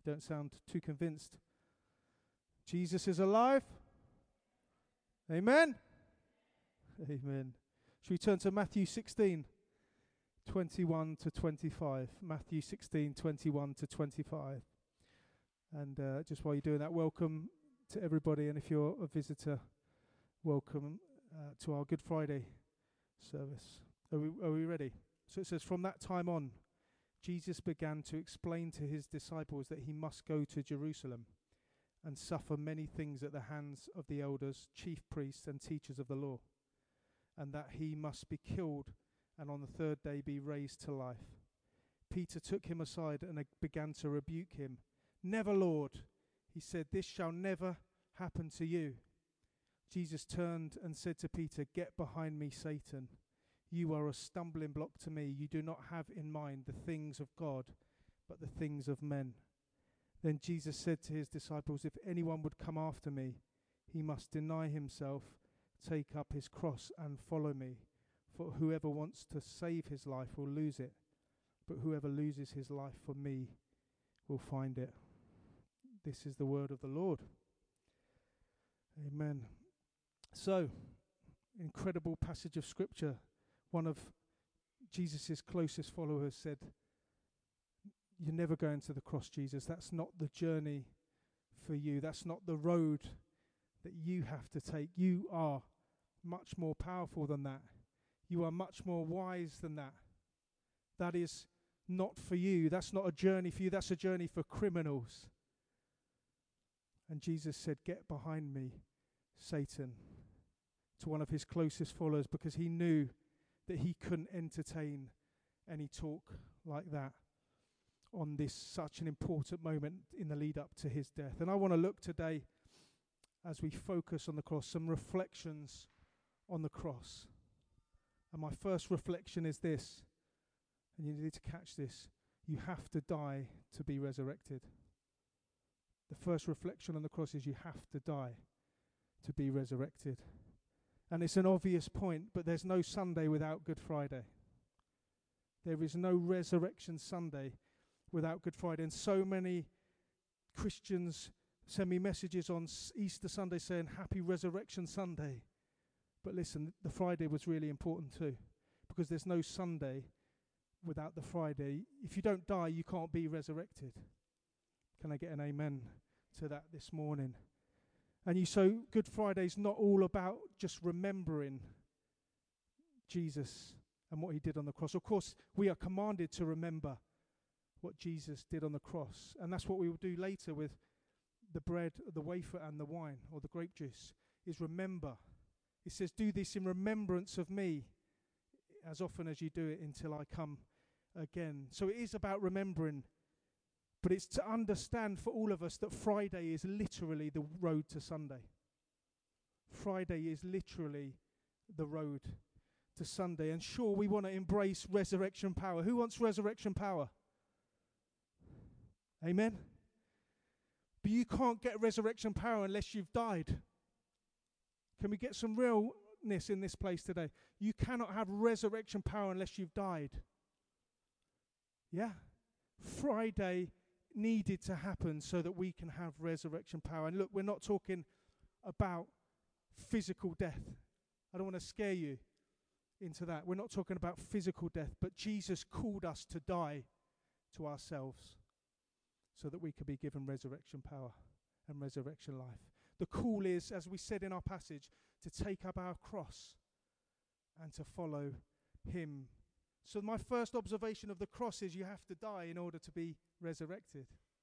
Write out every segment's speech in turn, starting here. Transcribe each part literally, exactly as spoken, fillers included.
don't sound too convinced. Jesus is alive. Amen. Amen. Should we turn to Matthew sixteen, twenty-one to twenty-five? Matthew sixteen, twenty-one to twenty-five. And uh, just while you're doing that, welcome to everybody. And if you're a visitor, welcome uh, to our Good Friday service. Are we, are we ready? So it says, from that time on, Jesus began to explain to his disciples that he must go to Jerusalem and suffer many things at the hands of the elders, chief priests, and teachers of the law, and that he must be killed and on the third day be raised to life. Peter took him aside and uh, began to rebuke him. Never, Lord, he said, this shall never happen to you. Jesus turned and said to Peter, get behind me, Satan. You are a stumbling block to me. You do not have in mind the things of God, but the things of men. Then Jesus said to his disciples, if anyone would come after me, he must deny himself, take up his cross and follow me. For whoever wants to save his life will lose it, but whoever loses his life for me will find it. This is the word of the Lord. Amen. So, incredible passage of scripture. One of Jesus' closest followers said, you're never going to the cross, Jesus. That's not the journey for you. That's not the road that you have to take. You are much more powerful than that. You are much more wise than that. That is not for you. That's not a journey for you. That's a journey for criminals. And Jesus said, get behind me, Satan, to one of his closest followers, because he knew that he couldn't entertain any talk like that on this such an important moment in the lead up to his death. And I want to look today, as we focus on the cross, some reflections on the cross. And my first reflection is this, and you need to catch this: you have to die to be resurrected. The first reflection on the cross is you have to die to be resurrected. And it's an obvious point, but there's no Sunday without Good Friday. There is no Resurrection Sunday without Good Friday. And so many Christians send me messages on Easter Sunday saying, Happy Resurrection Sunday. But listen, the Friday was really important too, because there's no Sunday without the Friday. If you don't die, you can't be resurrected. Can I get an amen to that this morning? And you so Good Friday's not all about just remembering Jesus and what he did on the cross. Of course, we are commanded to remember what Jesus did on the cross. And that's what we will do later with the bread, the wafer, and the wine, or the grape juice, is remember. It says, do this in remembrance of me, as often as you do it until I come again. So it is about remembering. But it's to understand for all of us that Friday is literally the road to Sunday. Friday is literally the road to Sunday. And sure, we want to embrace resurrection power. Who wants resurrection power? Amen? But you can't get resurrection power unless you've died. Can we get some realness in this place today? You cannot have resurrection power unless you've died. Yeah? Friday needed to happen so that we can have resurrection power. And look, we're not talking about physical death. I don't want to scare you into that. We're not talking about physical death, but Jesus called us to die to ourselves so that we could be given resurrection power and resurrection life. The call is, as we said in our passage, to take up our cross and to follow him. So my first observation of the cross is you have to die in order to be resurrected.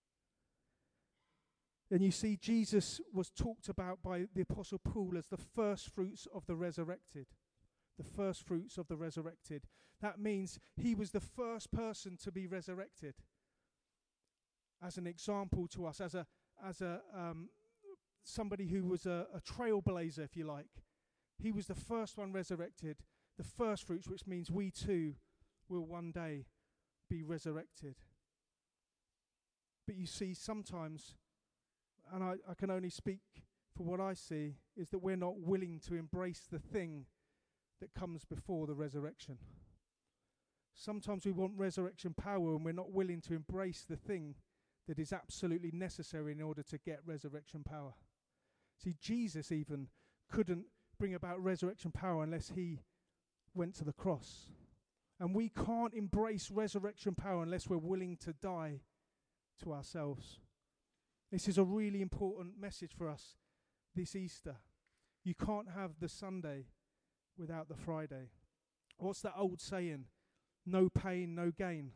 And you see, Jesus was talked about by the Apostle Paul as the first fruits of the resurrected. The first fruits of the resurrected. That means he was the first person to be resurrected. As an example to us, as a as a um, somebody who was a, a trailblazer, if you like. He was the first one resurrected, the first fruits, which means we too will one day be resurrected. But you see, sometimes, and I, I can only speak for what I see, is that we're not willing to embrace the thing that comes before the resurrection. Sometimes we want resurrection power and we're not willing to embrace the thing that is absolutely necessary in order to get resurrection power. See, Jesus even couldn't bring about resurrection power unless he went to the cross. And we can't embrace resurrection power unless we're willing to die to ourselves. This is a really important message for us this Easter. You can't have the Sunday without the Friday. What's that old saying? No pain, no gain.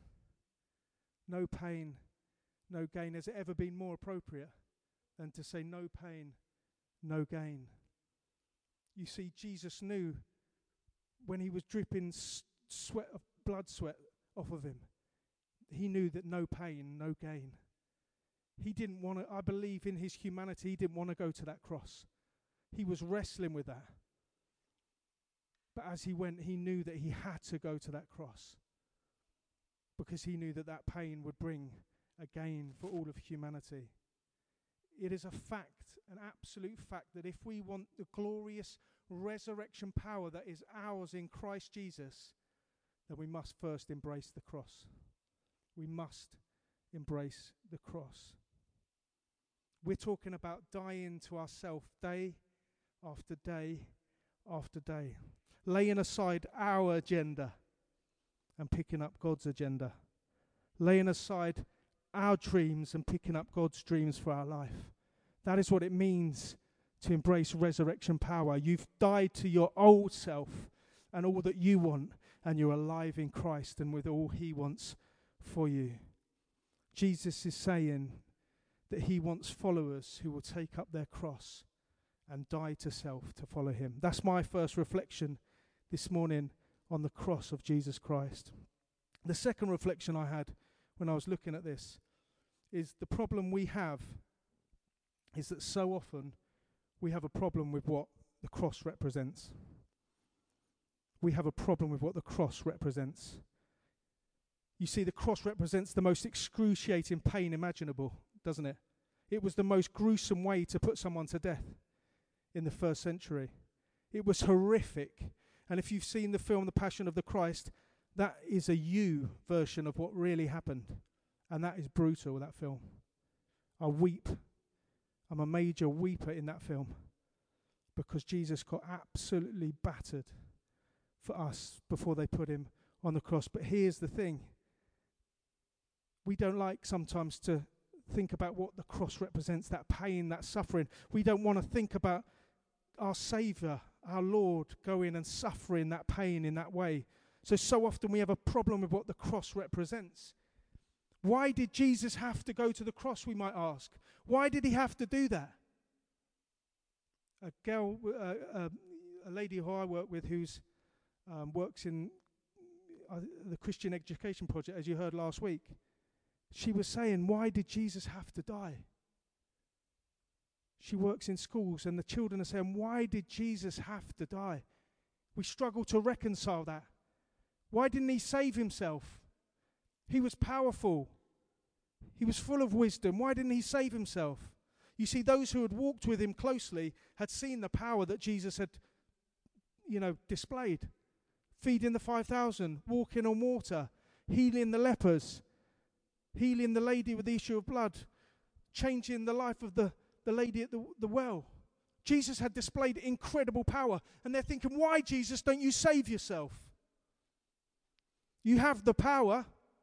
No pain, no gain. Has it ever been more appropriate than to say no pain, no gain? You see, Jesus knew when he was dripping s- sweat of blood sweat off of him, he knew that no pain, no gain. He didn't want to, I believe in his humanity, he didn't want to go to that cross. He was wrestling with that. But as he went, he knew that he had to go to that cross, because he knew that that pain would bring a gain for all of humanity. It is a fact, an absolute fact, that if we want the glorious resurrection power that is ours in Christ Jesus, then we must first embrace the cross. We must embrace the cross. We're talking about dying to ourselves day after day after day, laying aside our agenda and picking up God's agenda, laying aside our dreams and picking up God's dreams for our life. That is what it means to embrace resurrection power. You've died to your old self and all that you want, and you're alive in Christ and with all he wants for you. Jesus is saying that he wants followers who will take up their cross and die to self to follow him. That's my first reflection this morning on the cross of Jesus Christ. The second reflection I had when I was looking at this is the problem we have is that so often we have a problem with what the cross represents. We have a problem with what the cross represents. You see, the cross represents the most excruciating pain imaginable, doesn't it? It was the most gruesome way to put someone to death in the first century. It was horrific. And if you've seen the film The Passion of the Christ, that is a you version of what really happened. And that is brutal, that film. I weep. I'm a major weeper in that film, because Jesus got absolutely battered for us before they put him on the cross. But here's the thing. We don't like sometimes to think about what the cross represents, that pain, that suffering. We don't want to think about our Saviour, our Lord, going and suffering that pain in that way. So, so often we have a problem with what the cross represents. Why did Jesus have to go to the cross, we might ask? Why did he have to do that? A girl, uh, uh, a lady who I work with who's um, works in uh, the Christian Education Project, as you heard last week, she was saying, why did Jesus have to die? She works in schools, and the children are saying, why did Jesus have to die? We struggle to reconcile that. Why didn't he save himself? He was powerful. He was full of wisdom. Why didn't he save himself? You see, those who had walked with him closely had seen the power that Jesus had, you know, displayed. Feeding the five thousand, walking on water, healing the lepers, healing the lady with the issue of blood, changing the life of the, the lady at the, the well. Jesus had displayed incredible power. And they're thinking, why, Jesus, don't you save yourself? You have the power.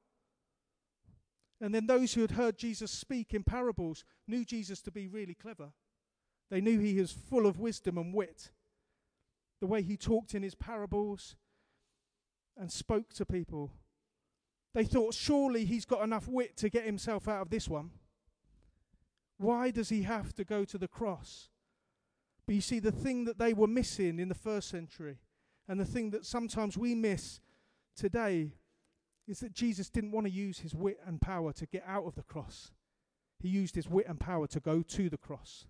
And then those who had heard Jesus speak in parables knew Jesus to be really clever. They knew he was full of wisdom and wit. The way he talked in his parables and spoke to people. They thought, surely he's got enough wit to get himself out of this one. Why does he have to go to the cross? But you see, the thing that they were missing in the first century, and the thing that sometimes we miss today, is that Jesus didn't want to use his wit and power to get out of the cross. He used his wit and power to go to the cross.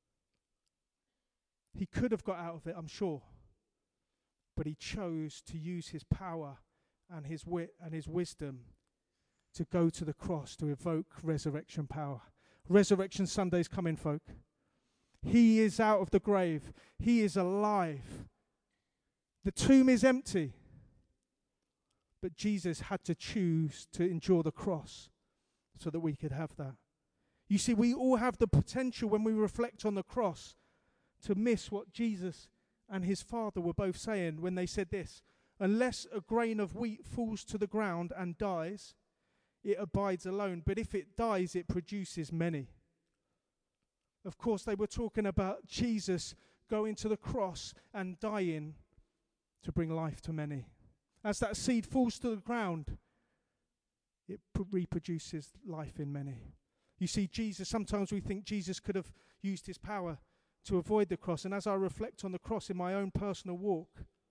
He could have got out of it, I'm sure. But he chose to use his power and his wit and his wisdom to go to the cross to evoke resurrection power. Resurrection Sunday's coming, folk. He is out of the grave. He is alive. The tomb is empty. But Jesus had to choose to endure the cross so that we could have that. You see, we all have the potential when we reflect on the cross to miss what Jesus and his Father were both saying when they said this: unless a grain of wheat falls to the ground and dies, it abides alone. But if it dies, it produces many. Of course, they were talking about Jesus going to the cross and dying to bring life to many. As that seed falls to the ground, it pr- reproduces life in many. You see, Jesus, sometimes we think Jesus could have used his power to avoid the cross. And as I reflect on the cross in my own personal walk,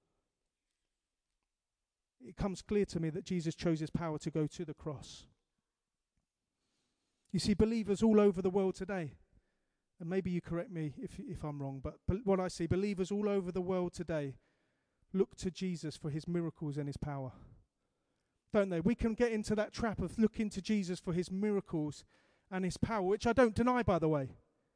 it comes clear to me that Jesus chose his power to go to the cross. You see, believers all over the world today, and maybe you correct me if if I'm wrong, but, but what I see, believers all over the world today look to Jesus for his miracles and his power. Don't they? We can get into that trap of looking to Jesus for his miracles and his power, which I don't deny, by the way.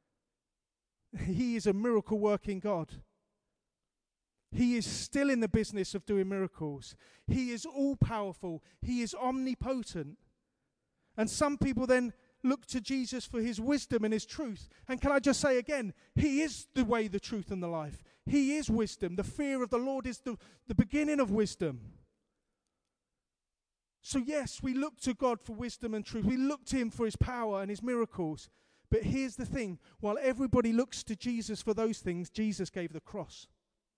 He is a miracle-working God. He is still in the business of doing miracles. He is all-powerful. He is omnipotent. And some people then look to Jesus for his wisdom and his truth. And can I just say again, he is the way, the truth, and the life. He is wisdom. The fear of the Lord is the, the beginning of wisdom. So yes, we look to God for wisdom and truth. We look to him for his power and his miracles. But here's the thing. While everybody looks to Jesus for those things, Jesus gave the cross.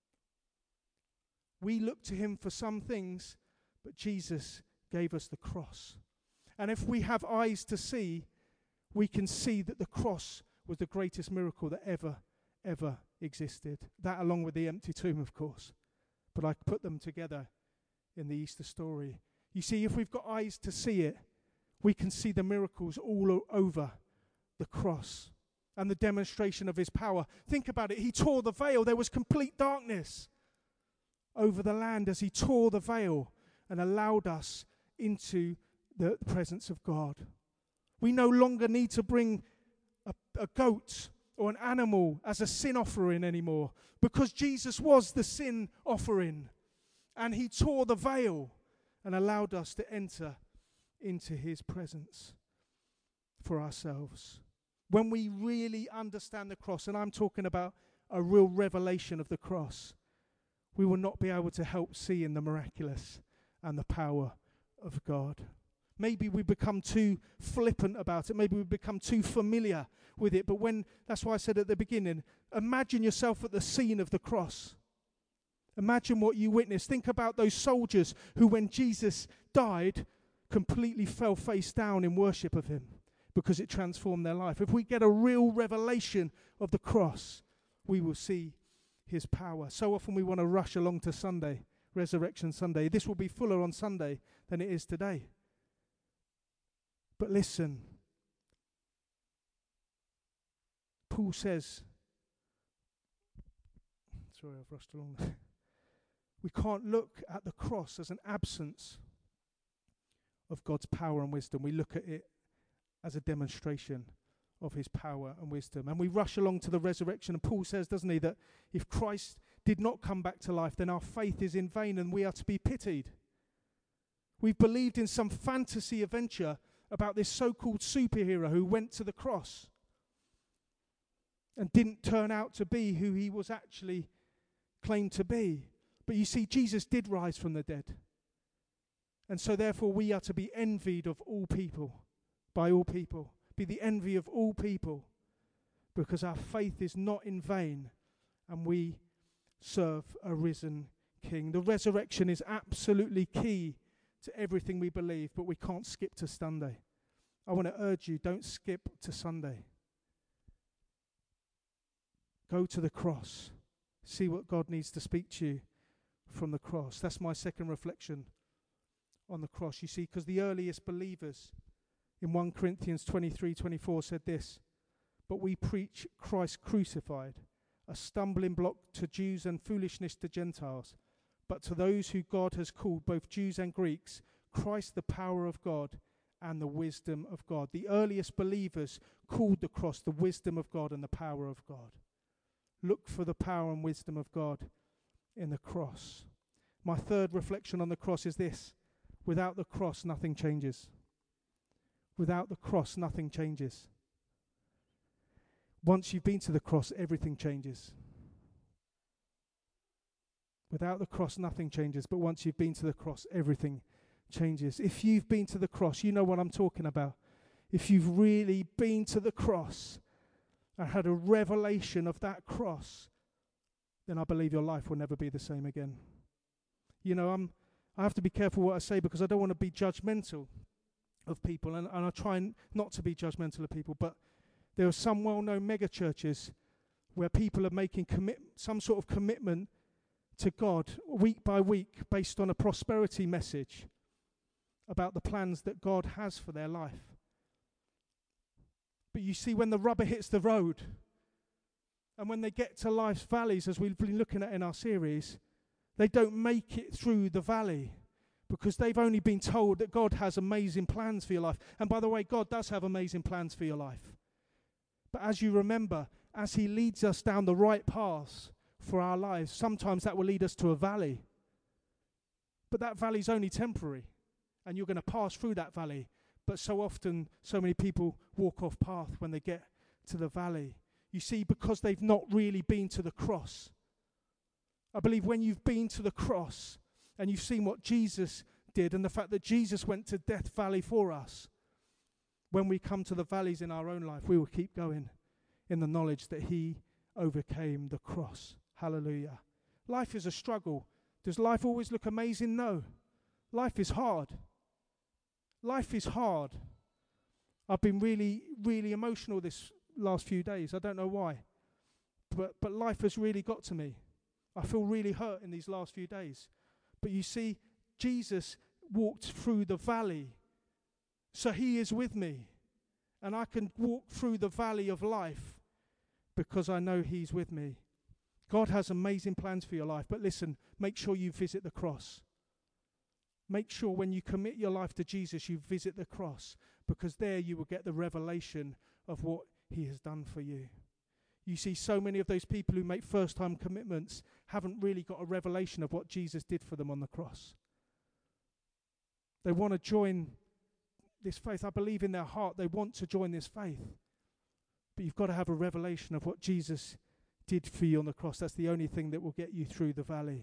We look to him for some things, but Jesus gave us the cross. And if we have eyes to see, we can see that the cross was the greatest miracle that ever, ever existed. That along with the empty tomb, of course. But I put them together in the Easter story. You see, if we've got eyes to see it, we can see the miracles all o- over the cross and the demonstration of his power. Think about it. He tore the veil. There was complete darkness over the land as he tore the veil and allowed us into the presence of God. We no longer need to bring a, a goat or an animal as a sin offering anymore, because Jesus was the sin offering, and he tore the veil and allowed us to enter into his presence for ourselves. When we really understand the cross, and I'm talking about a real revelation of the cross, we will not be able to help see in the miraculous and the power of God. Maybe we become too flippant about it. Maybe we become too familiar with it. But when, that's why I said at the beginning, imagine yourself at the scene of the cross. Imagine what you witnessed. Think about those soldiers who, when Jesus died, completely fell face down in worship of him because it transformed their life. If we get a real revelation of the cross, we will see his power. So often we want to rush along to Sunday, Resurrection Sunday. This will be fuller on Sunday than it is today. But listen, Paul says, sorry, I've rushed along. We can't look at the cross as an absence of God's power and wisdom. We look at it as a demonstration of his power and wisdom. And we rush along to the resurrection. And Paul says, doesn't he, that if Christ did not come back to life, then our faith is in vain and we are to be pitied. We've believed in some fantasy adventure about this so-called superhero who went to the cross and didn't turn out to be who he was actually claimed to be. But you see, Jesus did rise from the dead. And so therefore we are to be envied of all people, by all people. Be the envy of all people, because our faith is not in vain and we serve a risen King. The resurrection is absolutely key to everything we believe, but we can't skip to Sunday. I want to urge you, don't skip to Sunday. Go to the cross. See what God needs to speak to you from the cross. That's my second reflection on the cross. You see, because the earliest believers in First Corinthians twenty-three twenty-four said this, but we preach Christ crucified, a stumbling block to Jews and foolishness to Gentiles. But to those who God has called, both Jews and Greeks, Christ the power of God and the wisdom of God. The earliest believers called the cross the wisdom of God and the power of God. Look for the power and wisdom of God in the cross. My third reflection on the cross is this: without the cross, nothing changes. Without the cross, nothing changes. Once you've been to the cross, everything changes. Without the cross, nothing changes. But once you've been to the cross, everything changes. If you've been to the cross, you know what I'm talking about. If you've really been to the cross and had a revelation of that cross, then I believe your life will never be the same again. You know, I'm, I have to be careful what I say because I don't want to be judgmental of people, and, and I try n- not to be judgmental of people, but there are some well-known mega churches where people are making commit some sort of commitment to God week by week based on a prosperity message about the plans that God has for their life. But you see, when the rubber hits the road and when they get to life's valleys, as we've been looking at in our series, they don't make it through the valley because they've only been told that God has amazing plans for your life. And by the way, God does have amazing plans for your life. But as you remember, as he leads us down the right paths for our lives, sometimes that will lead us to a valley. But that valley's only temporary, and you're going to pass through that valley. But so often, so many people walk off path when they get to the valley. You see, because they've not really been to the cross. I believe when you've been to the cross and you've seen what Jesus did and the fact that Jesus went to Death Valley for us, when we come to the valleys in our own life, we will keep going in the knowledge that he overcame the cross. Hallelujah. Life is a struggle. Does life always look amazing? No. Life is hard. Life is hard. I've been really, really emotional this last few days. I don't know why. But but life has really got to me. I feel really hurt in these last few days. But you see, Jesus walked through the valley. So he is with me. And I can walk through the valley of life because I know he's with me. God has amazing plans for your life. But listen, make sure you visit the cross. Make sure when you commit your life to Jesus, you visit the cross, because there you will get the revelation of what he has done for you. You see, so many of those people who make first-time commitments haven't really got a revelation of what Jesus did for them on the cross. They want to join this faith. I believe in their heart they want to join this faith. But you've got to have a revelation of what Jesus did for you on the cross. That's the only thing that will get you through the valley.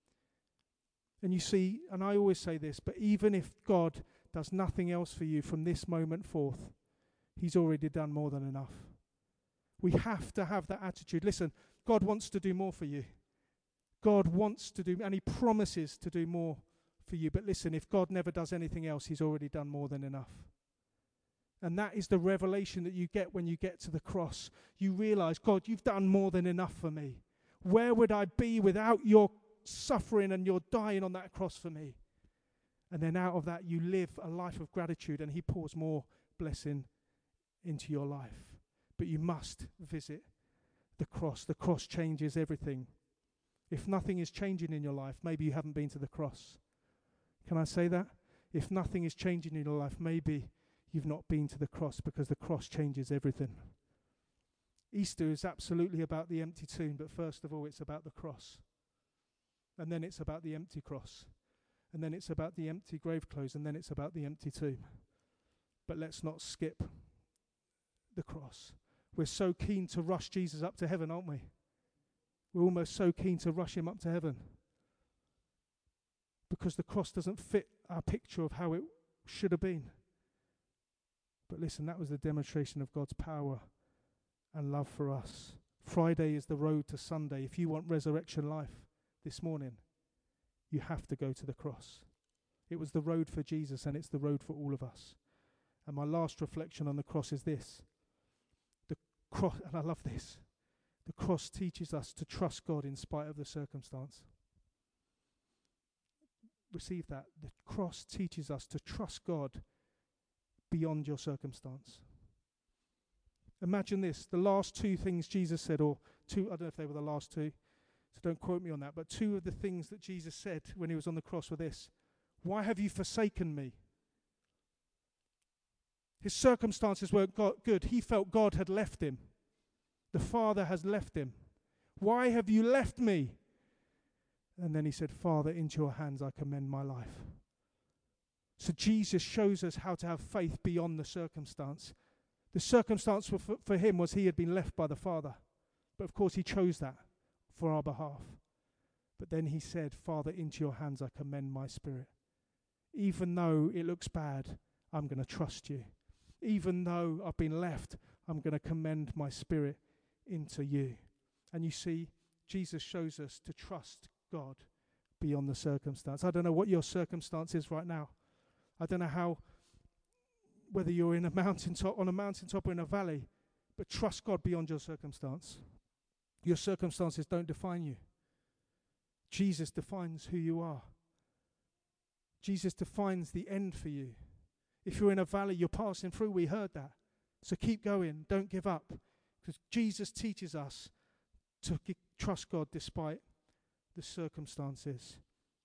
And you see, and I always say this, but even if God does nothing else for you from this moment forth, he's already done more than enough. We have to have that attitude. Listen, God wants to do more for you. God wants to do, and he promises to do more for you. But listen, if God never does anything else, he's already done more than enough. And that is the revelation that you get when you get to the cross. You realize, God, you've done more than enough for me. Where would I be without your suffering and your dying on that cross for me? And then out of that, you live a life of gratitude, and he pours more blessing into your life. But you must visit the cross. The cross changes everything. If nothing is changing in your life, maybe you haven't been to the cross. Can I say that? If nothing is changing in your life, maybe you've not been to the cross, because the cross changes everything. Easter is absolutely about the empty tomb, but first of all, it's about the cross. And then it's about the empty cross. And then it's about the empty grave clothes. And then it's about the empty tomb. But let's not skip the cross. We're so keen to rush Jesus up to heaven, aren't we? We're almost so keen to rush him up to heaven, because the cross doesn't fit our picture of how it should have been. But listen, that was the demonstration of God's power and love for us. Friday is the road to Sunday. If you want resurrection life this morning, you have to go to the cross. It was the road for Jesus, and it's the road for all of us. And my last reflection on the cross is this. The cross, and I love this, the cross teaches us to trust God in spite of the circumstance. Receive that. The cross teaches us to trust God beyond your circumstance. Imagine this, the last two things Jesus said, or two, I don't know if they were the last two, so don't quote me on that, but two of the things that Jesus said when he was on the cross were this: why have you forsaken me? His circumstances weren't good. He felt God had left him. The Father has left him. Why have you left me? And then he said, Father, into your hands I commend my life. So Jesus shows us how to have faith beyond the circumstance. The circumstance for, for him was he had been left by the Father. But of course he chose that for our behalf. But then he said, Father, into your hands I commend my spirit. Even though it looks bad, I'm going to trust you. Even though I've been left, I'm going to commend my spirit into you. And you see, Jesus shows us to trust God beyond the circumstance. I don't know what your circumstance is right now. I don't know how, whether you're in a mountaintop, on a mountaintop or in a valley, but trust God beyond your circumstance. Your circumstances don't define you. Jesus defines who you are. Jesus defines the end for you. If you're in a valley you're passing through, we heard that. So keep going, don't give up. Because Jesus teaches us to g- trust God despite the circumstances.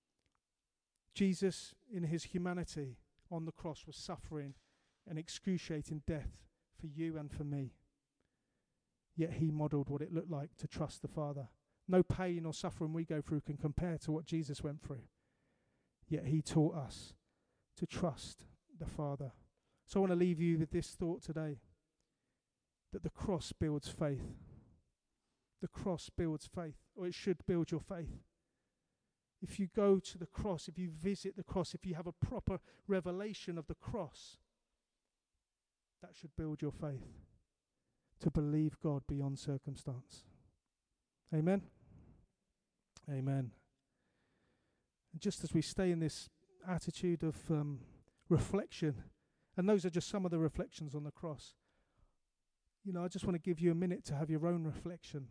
Jesus, in his humanity on the cross, was suffering an excruciating death for you and for me. Yet he modelled what it looked like to trust the Father. No pain or suffering we go through can compare to what Jesus went through. Yet he taught us to trust the Father. So I want to leave you with this thought today, that the cross builds faith. The cross builds faith, or it should build your faith. If you go to the cross, if you visit the cross, if you have a proper revelation of the cross, that should build your faith to believe God beyond circumstance. Amen? Amen. And just as we stay in this attitude of um, reflection, and those are just some of the reflections on the cross, you know, I just want to give you a minute to have your own reflection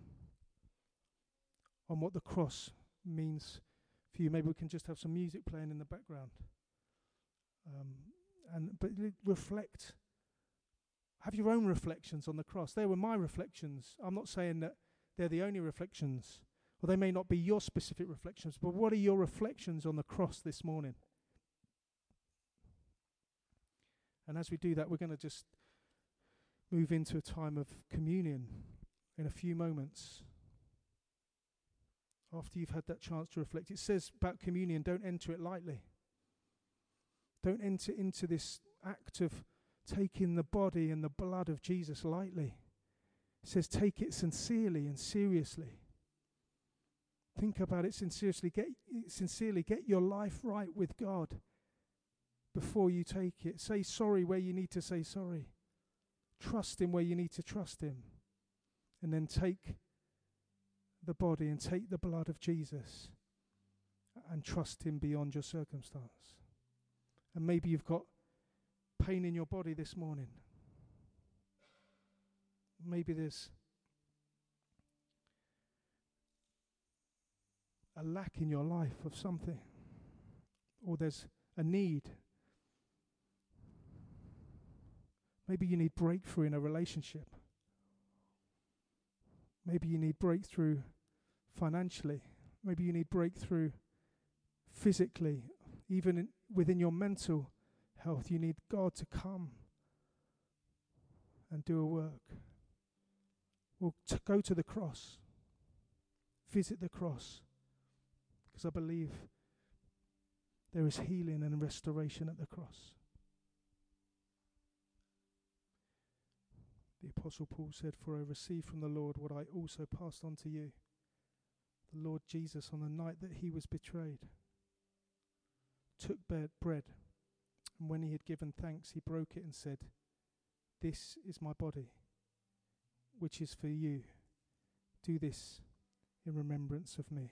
on what the cross means for you. Maybe we can just have some music playing in the background. Um, and but reflect. Have your own reflections on the cross. They were my reflections. I'm not saying that they're the only reflections, or they may not be your specific reflections, but what are your reflections on the cross this morning? And as we do that, we're going to just move into a time of communion in a few moments. After you've had that chance to reflect, it says about communion, don't enter it lightly. Don't enter into this act of taking the body and the blood of Jesus lightly. It says take it sincerely and seriously. Think about it sincerely. Get sincerely. Get your life right with God before you take it. Say sorry where you need to say sorry. Trust him where you need to trust him. And then take the body and take the blood of Jesus and trust him beyond your circumstance. And maybe you've got pain in your body this morning. Maybe there's a lack in your life of something, or there's a need. Maybe you need breakthrough in a relationship. Maybe you need breakthrough financially. Maybe you need breakthrough physically. Even in, within your mental health, you need God to come and do a work. Well, to go to the cross. Visit the cross. Because I believe there is healing and restoration at the cross. The Apostle Paul said, for I received from the Lord what I also passed on to you. The Lord Jesus, on the night that he was betrayed, took bread, and when he had given thanks, he broke it and said, this is my body, which is for you. Do this in remembrance of me.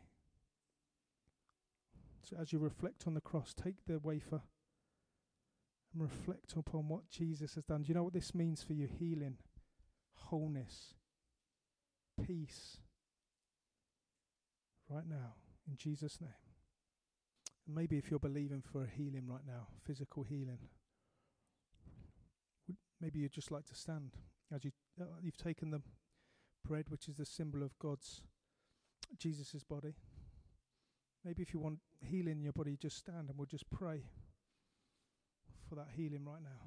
So as you reflect on the cross, take the wafer and reflect upon what Jesus has done. Do you know what this means for you? Healing, wholeness, peace. Right now, in Jesus' name. And maybe if you're believing for a healing right now, physical healing, maybe you'd just like to stand as you, uh, you've taken the bread, which is the symbol of God's, Jesus' body. Maybe if you want healing in your body, just stand and we'll just pray for that healing right now.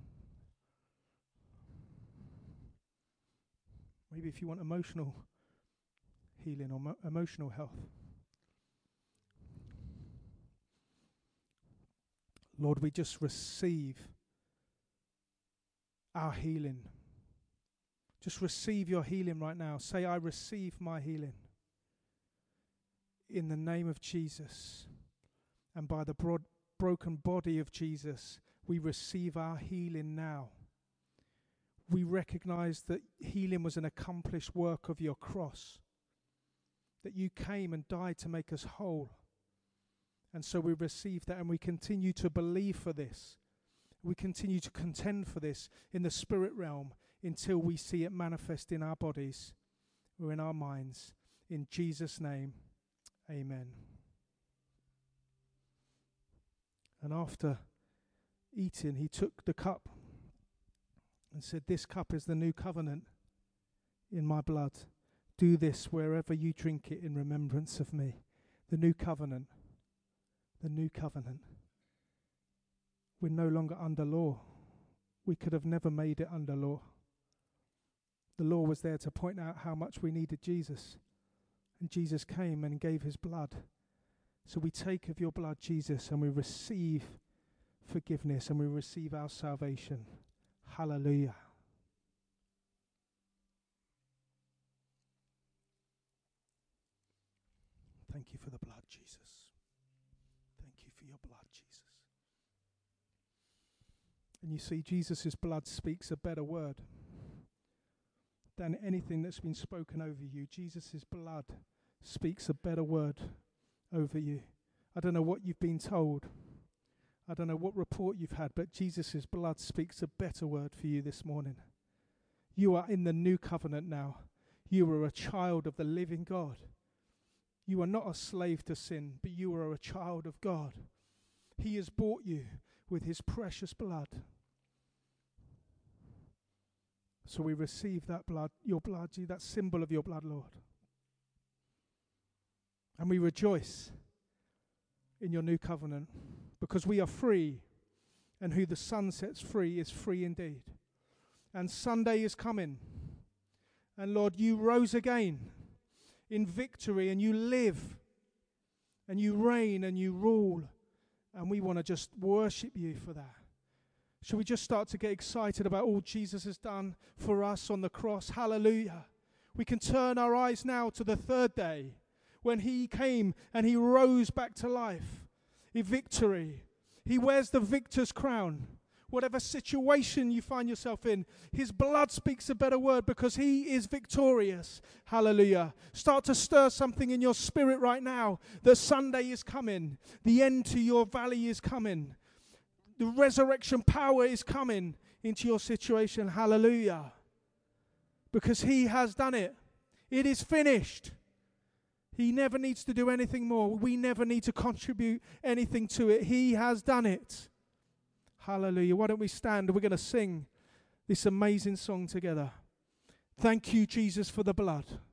Maybe if you want emotional healing or mo- emotional health. Lord, we just receive our healing. Just receive your healing right now. Say, I receive my healing. In the name of Jesus, and by the broad, broken body of Jesus, we receive our healing now. We recognize that healing was an accomplished work of your cross, that you came and died to make us whole. And so we receive that, and we continue to believe for this. We continue to contend for this in the spirit realm until we see it manifest in our bodies or in our minds. In Jesus' name, amen. And after eating, he took the cup and said, this cup is the new covenant in my blood. Do this wherever you drink it in remembrance of me. The new covenant. The new covenant. We're no longer under law. We could have never made it under law. The law was there to point out how much we needed Jesus. And Jesus came and gave his blood. So we take of your blood, Jesus, and we receive forgiveness and we receive our salvation. Hallelujah. Thank you for the blood, Jesus. Thank you for your blood, Jesus. And you see, Jesus' blood speaks a better word than anything that's been spoken over you. Jesus' blood speaks a better word over you. I don't know what you've been told. I don't know what report you've had, but Jesus' blood speaks a better word for you this morning. You are in the new covenant now. You are a child of the living God. You are not a slave to sin, but you are a child of God. He has bought you with his precious blood. So we receive that blood, your blood, that symbol of your blood, Lord. And we rejoice in your new covenant because we are free, and who the Son sets free is free indeed. And Sunday is coming. And Lord, you rose again in victory, and you live, and you reign, and you rule. And we want to just worship you for that. Should we just start to get excited about all Jesus has done for us on the cross? Hallelujah. We can turn our eyes now to the third day when he came and he rose back to life in victory. He wears the victor's crown. Whatever situation you find yourself in, his blood speaks a better word because he is victorious. Hallelujah. Start to stir something in your spirit right now. The Sunday is coming. The end to your valley is coming. The resurrection power is coming into your situation. Hallelujah. Because he has done it. It is finished. He never needs to do anything more. We never need to contribute anything to it. He has done it. Hallelujah. Why don't we stand? We're going to sing this amazing song together. Thank you, Jesus, for the blood.